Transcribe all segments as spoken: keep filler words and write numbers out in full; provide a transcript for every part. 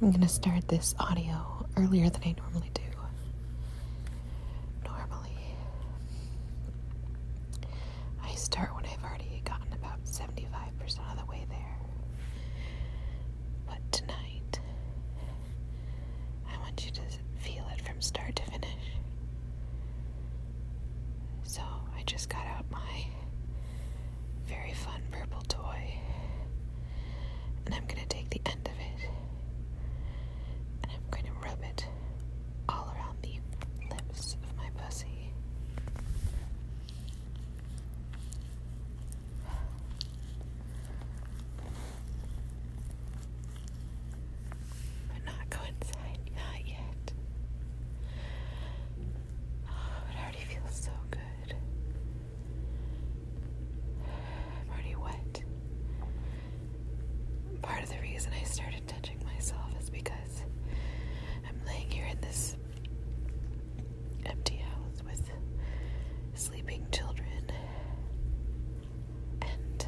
I'm going to start this audio earlier than I normally do. Normally, I start when I've already gotten about seventy-five percent of the way there. But tonight, I want you to feel it from start to finish. So I just got out my very fun purple toy, and I'm going to take the end of it, and I'm going to rub it all around the lips of my pussy. But not go inside, not yet. Oh, it already feels so good. I'm already wet. Part of the reason I started touching myself is because I'm laying here in this empty house with sleeping children, and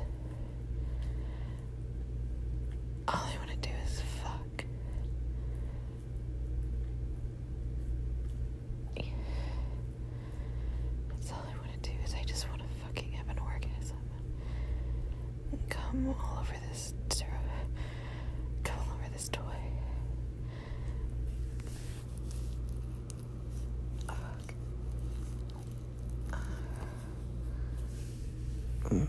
all I want to do is fuck. That's all I want to do, is I just want to fucking have an orgasm and come all over this come all over this toy. Fuck. Mm.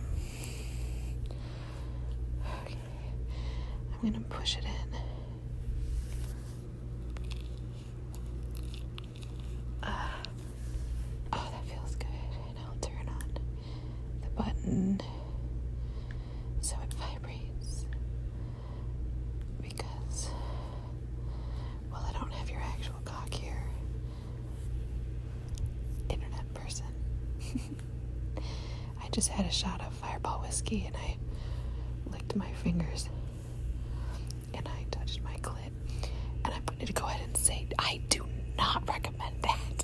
Okay. I'm gonna push it in. Ah. Oh, that feels good. And I'll turn on the button so it vibrates. Because, well, I don't have your actual cock here, internet person. I just had a shot of Fireball whiskey and I licked my fingers and I touched my clit, and I'm going to go ahead and say I do not recommend that.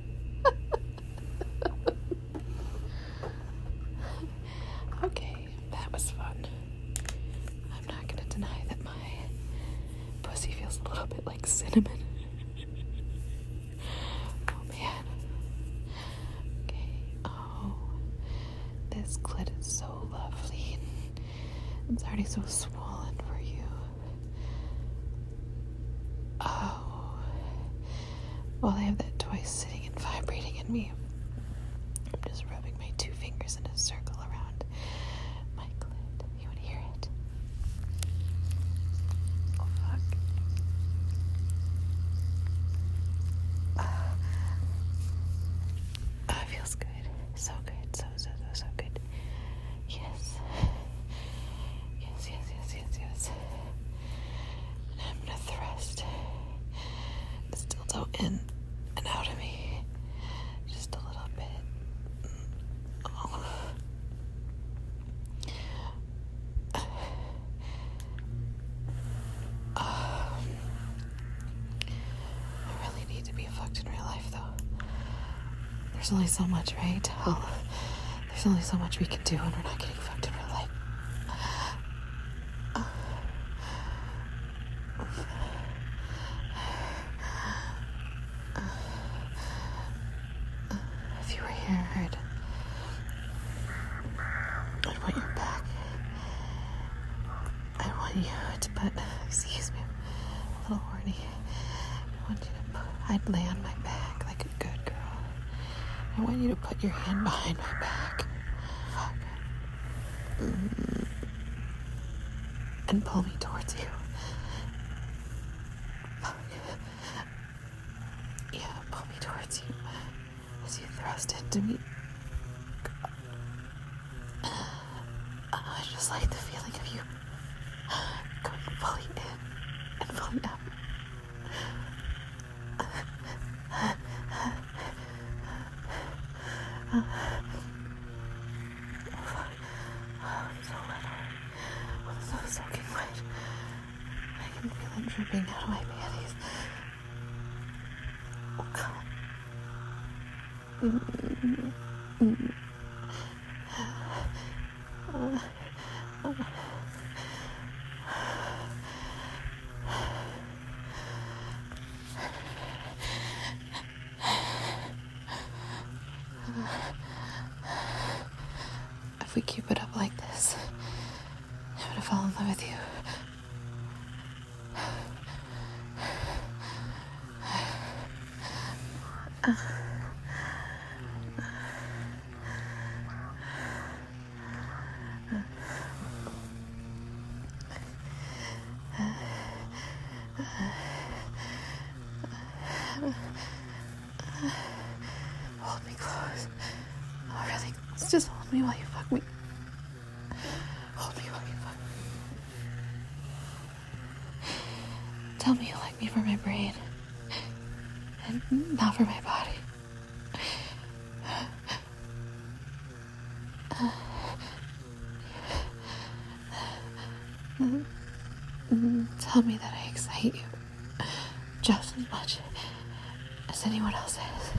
Okay, that was fun. I'm not going to deny that my pussy feels a little bit like cinnamon. Oh man. Okay. Oh, this clit is so lovely. It's already so swollen for you. Oh. While I have that toy sitting and vibrating in me, I'm just rubbing my two fingers in a circle around my clit. You want to hear it? Oh, fuck. Uh, oh, it feels good. So good. So, so, so, so good. Yes. Yes, yes, yes, yes, yes. And I'm going to thrust this dildo in and out of me. Just a little bit. Oh. Um, I really need to be fucked in real life, though. There's only so much, right? Oh, there's only so much we can do when we're not getting fucked in real life. If you were here, I'd, I'd want your back. I want you to put, excuse me, I'm a little horny. I want you to put, I'd lay on my back like a good girl. I want you to put your hand behind my back. Fuck. Mm. And pull me towards you. Fuck. Yeah, pull me towards you as you thrust into me. I just like the feeling of you going fully in and fully out. Oh, fuck. Oh, it's so wet. Oh, it's so soaking wet. I can feel it dripping out of my panties. Oh, God. Mm-hmm. Mm-hmm. Uh, uh. if we keep it up like this, I'm gonna fall in love with you. Uh. Hold me close. Oh, really? Just hold me while you fuck me. Hold me while you fuck me. Tell me you like me for my brain and not for my body. Tell me that I excite you just as much as anyone else has.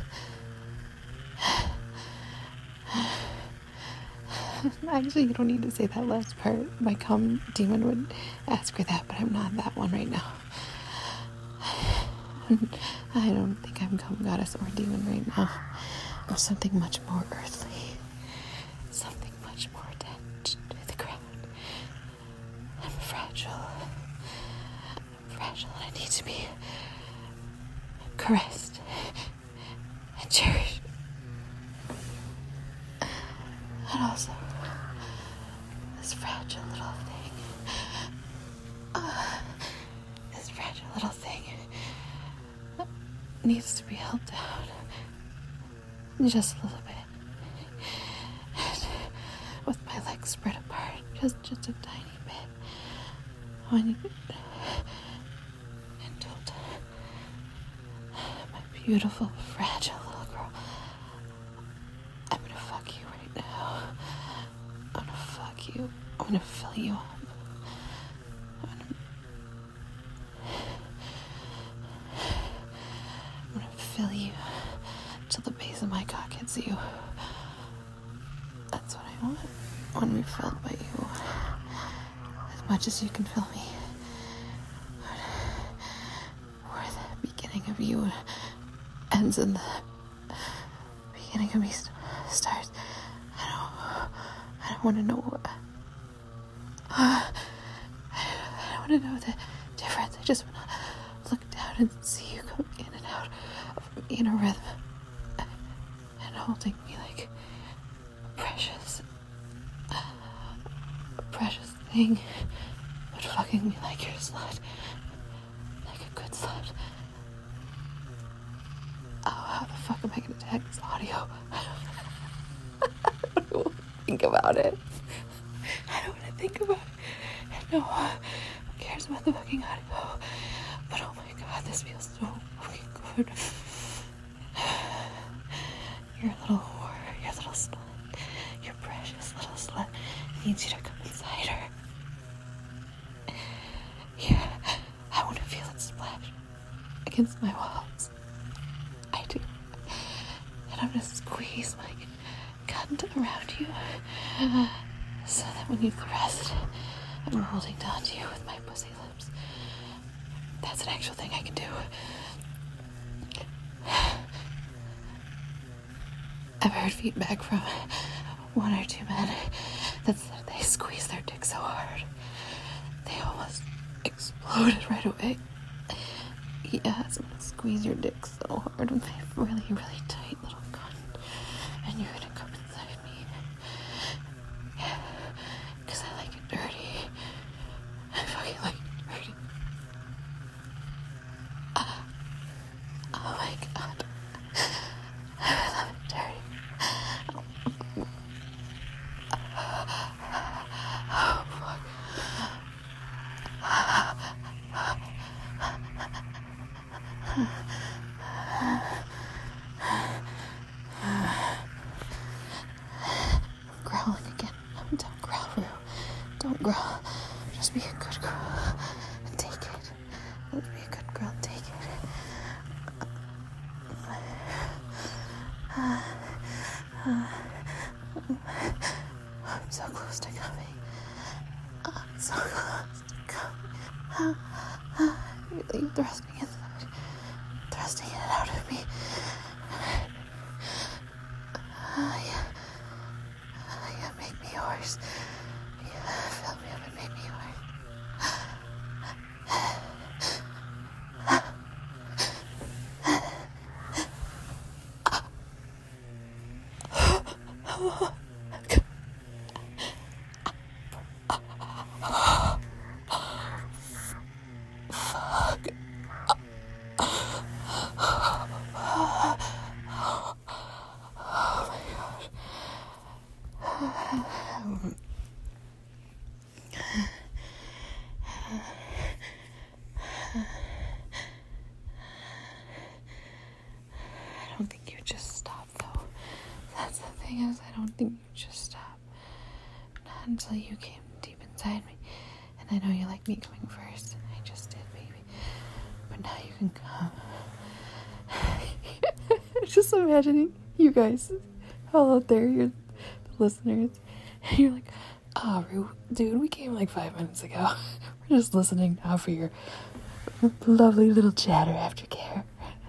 Actually, you don't need to say that last part. My cum demon would ask for that, but I'm not that one right now. I don't think I'm cum goddess or demon right now. I'm something much more earthly. Something much more attached to the ground. I'm fragile. I'm fragile and I need to be caressed and cherished. And also, this fragile little thing, uh, this fragile little thing needs to be held down just a little bit. And with my legs spread apart, just, just a tiny bit. When you, and told my beautiful, fragile little girl, I'm gonna fuck you right now. I'm gonna fuck you. I'm gonna fill you up. I'm gonna, I'm gonna fill you till the base of my cock hits you. That's what I want. I want to be filled by you as much as you can fill me. Where the beginning of you ends and the beginning of me st- starts. I don't. I don't want to know. What, uh, I don't want to know the difference. I just want to look down and see you come in and out of me in a rhythm and holding me like a precious, a precious thing, but fucking me like your slut, like a good slut. Oh, how the fuck am I gonna tag this audio? I don't want to think about it. I don't want to think about it. No, who cares about the fucking audio? But oh my god, this feels so fucking good. Your little whore, your little slut, your precious little slut needs you to come inside her. Yeah, I want to feel it splash against my walls. I do. And I'm gonna squeeze my cunt around you so that when you thrust, I'm holding down to you with my pussy lips. That's an actual thing I can do. I've heard feedback from one or two men that said they squeeze their dick so hard they almost exploded right away. Yes, I'm gonna squeeze your dick so hard with my really, really tight little cunt, and you're gonna come inside me. Yeah, because I like it dirty. I fucking like it dirty. Uh, oh my god. I love it dirty. Oh fuck. I'm growling again. Don't growl, Rue. Don't growl. Just be a good girl and take it. Let's be a good girl and take it. I'm so close to coming. I'm so close to coming. Really thrusting it, thrusting it out of me. Uh, yeah. Uh, yeah, make me hard. yours. Yeah, fill me up and make me yours. Fuck. I don't think you just stop, though. That's the thing is, I don't think you just stop. Not until you came deep inside me. And I know you like me coming first, and I just did, baby. But now you can come. Just imagining you guys all out there, you're the listeners, and you're like, oh, Rue, dude, we came like five minutes ago. We're just listening now for your lovely little chatter aftercare.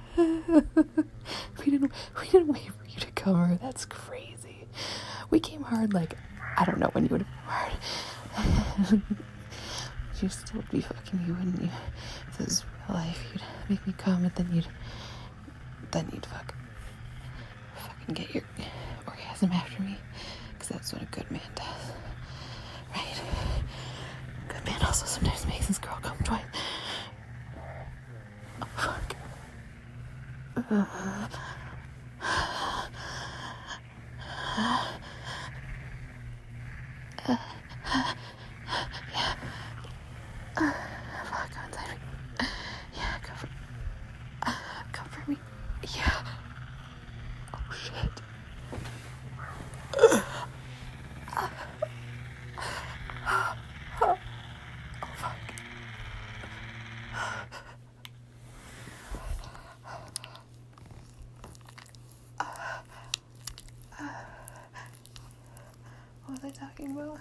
we didn't we didn't wait for you to come over. That's crazy. We came hard like, I don't know when you would have come hard. You still would be fucking you, wouldn't you? If this was real life, you'd make me come, and then you'd then you'd fuck fucking get your orgasm after me, because that's what a good man does, right? A good man also sometimes makes his girl come twice. Oh, fuck. Uh, uh, yeah. Uh, fuck, come inside me. Yeah, come for, uh, come for me. Yeah. Oh, shit. Uh, uh, uh, uh, oh, fuck. What was I talking about?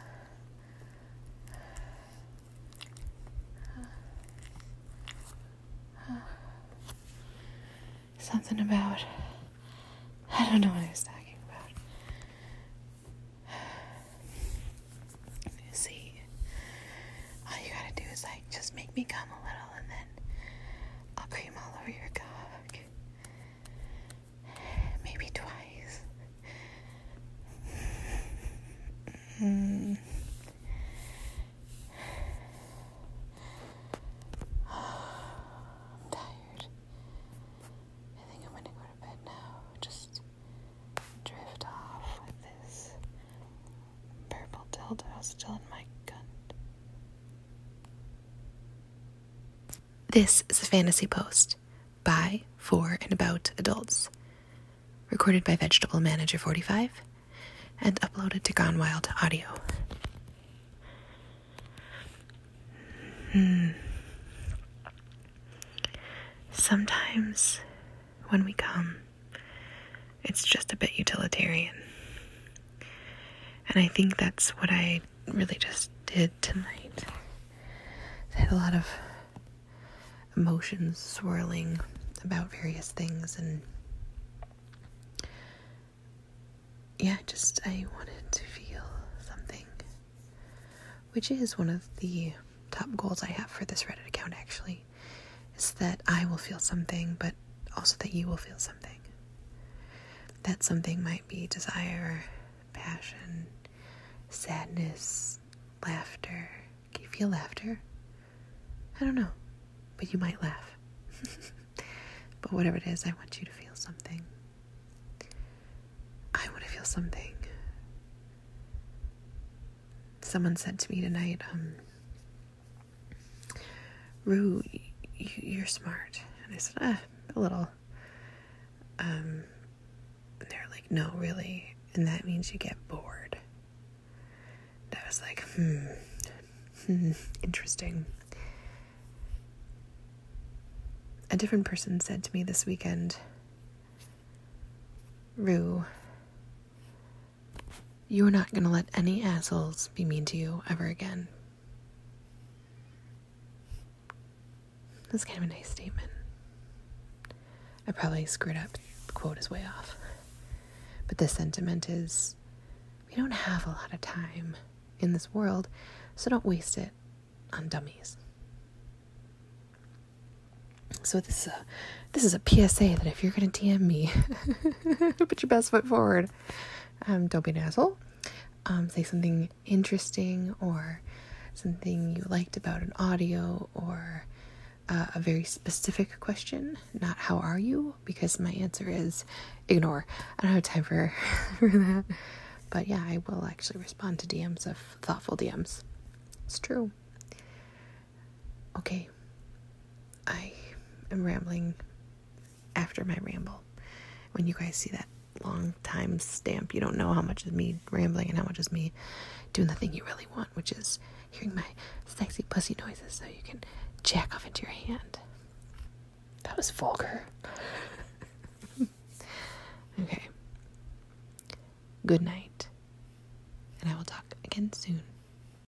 Something about, I don't know what I was talking about. You see, all you gotta do is like just make me come a little, and then I'll cream all over your cock. Maybe twice. Mm. I'm tired. I think I'm gonna go to bed now. Just drift off with this purple dildo still in my gun. This is a fantasy post by, for, and about adults. Recorded by Vegetable Manager forty-five and uploaded to Gone Wild Audio. Hmm. Sometimes when we come, it's just a bit utilitarian. And I think that's what I really just did tonight. I had a lot of emotions swirling about various things, and yeah, just I wanted to feel something, which is one of the top goals I have for this Reddit account, actually, is that I will feel something, but also that you will feel something. That something might be desire, passion, sadness, laughter. Can you feel laughter? I don't know, but you might laugh. But whatever it is, I want you to feel something. I want to feel something. Someone said to me tonight, um, Rue, you, you're smart. And I said, ah, a little. Um, and they're like, no, really. And that means you get bored. And I was like, hmm, hmm, interesting. A different person said to me this weekend, Rue, you're not going to let any assholes be mean to you ever again. That's kind of a nice statement. I probably screwed up. The quote is way off. But the sentiment is, we don't have a lot of time in this world, so don't waste it on dummies. So this is a, this is a P S A that if you're going to D M me, put your best foot forward. Um, don't be an asshole. Um, say something interesting or something you liked about an audio or uh, a very specific question, not how are you, because my answer is ignore. I don't have time for, for that. But yeah, I will actually respond to D Ms of thoughtful D Ms. It's true. Okay. I am rambling after my ramble. When you guys see that long time stamp, you don't know how much is me rambling and how much is me doing the thing you really want, which is hearing my sexy pussy noises so you can jack off into your hand. That was vulgar. Okay. Good night. And I will talk again soon.